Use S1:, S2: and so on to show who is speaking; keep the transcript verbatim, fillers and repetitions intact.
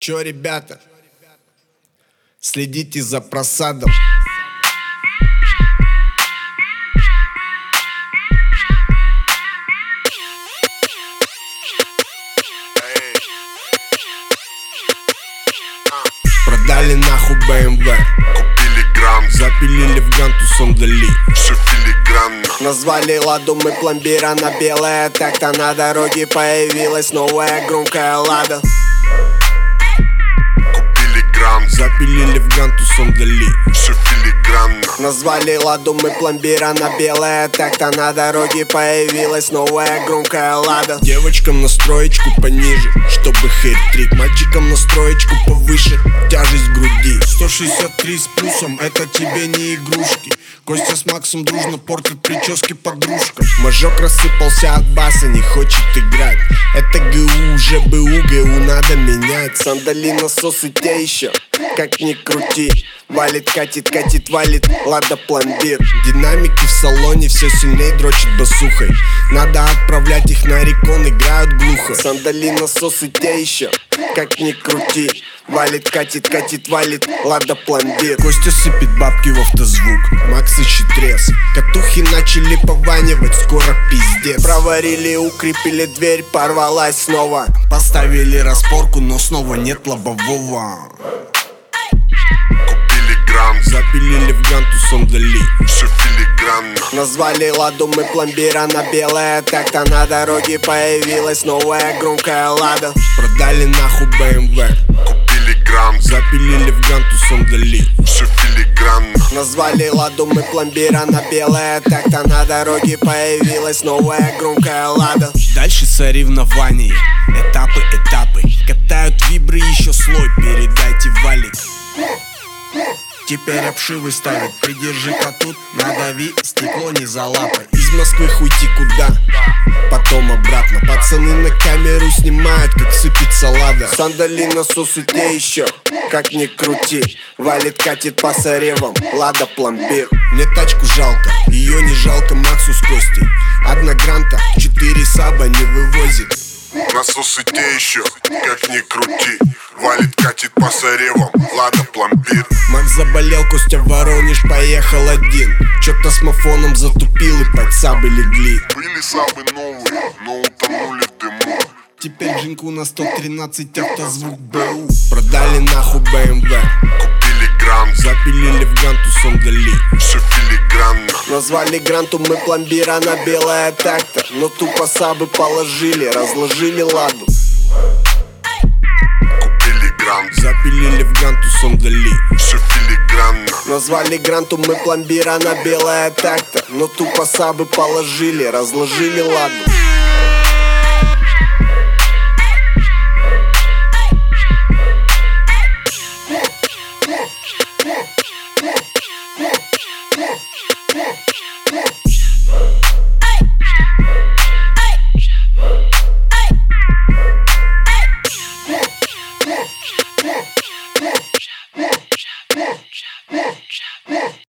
S1: Чё, ребята, следите за просадом. Продали нахуй бэ эм вэ,
S2: купили грамм,
S1: запилили в ганту сандали.
S2: все филигранно.
S1: Назвали ладу мы пломбира на белое так-то. На дороге появилась новая громкая лада.
S2: Купили грамм,
S1: Запилили в ганту сандали.
S2: все филигранно.
S1: Назвали ладу мы пломбира на белое так-то. На дороге появилась новая громкая лада. Девочкам настроечку пониже, чтобы хейт-трик. Мальчикам настроечку повыше, тяжесть в груди. Сто шестьдесят три с плюсом, это тебе не игрушки. Костя с Максом дружно портят прически подружкам. Мажок рассыпался от баса, не хочет играть. Это ГУ, уже БУ, ГУ надо менять. Сандали, насосы, те еще, как ни крути. Валит, катит, катит, валит, лада пломбир. Динамики в салоне все сильнее дрочат басухой. Надо отправлять их на рекон, играют глухо. Сандали, насосы, те еще, как ни крути. Валит, катит, катит, валит, лада пломбир. Костя сыпет бабки в автозвук, Макс ищет трес. Катухи начали пованивать, скоро пиздец. Проварили, укрепили дверь, порвалась снова. Поставили распорку, но снова нет лобового.
S2: Купили грамм,
S1: Запилили в ганту сандали.
S2: все филигранно.
S1: Назвали ладу мы пломбира на белое так-то. На дороге появилась новая громкая лада. Продали нахуй бэ эм вэ,
S2: Купили грамм,
S1: запилили в ганту сандали.
S2: все филигранно.
S1: Назвали ладу мы пломбира на белое так-то. На дороге появилась новая громкая лада. Дальше соревнования, этапы, этапы. Катают вибры, еще слой, передайте валик. Теперь обшивы ставят, придержи-ка тут, надави, стекло не залапай. Из Москвы уйти куда, потом обратно. Пацаны на камеру снимают, как сыпется лада. Сандали, насосы, те еще, как ни крути. Валит, катит по соревам, лада пломбир. Мне тачку жалко, ее не жалко Максу с Костей. Одна гранта, четыре саба не вывозит.
S2: Насосы те еще, как ни крути. Валит, катит по соревам, лада пломбир.
S1: Макс заболел, Костя в Воронеж поехал один. Чё-то с мафоном затупил и под сабы легли.
S2: Были сабы новые, но утонули в дыму.
S1: Теперь Женьку на сто тринадцать автозвук БУ. Продали нахуй бэ эм вэ,
S2: Купили грамм,
S1: запилили в ганту сандали.
S2: все филигранно.
S1: Назвали гранту мы пломбира на белое так-то. Но тупо сабы положили, разложили ладу.
S2: Купили грамм,
S1: Запилили в ганту сандали.
S2: все филигранно.
S1: Назвали гранту мы пломбира на белое так-то. Но тупо сабы положили, разложили ладу.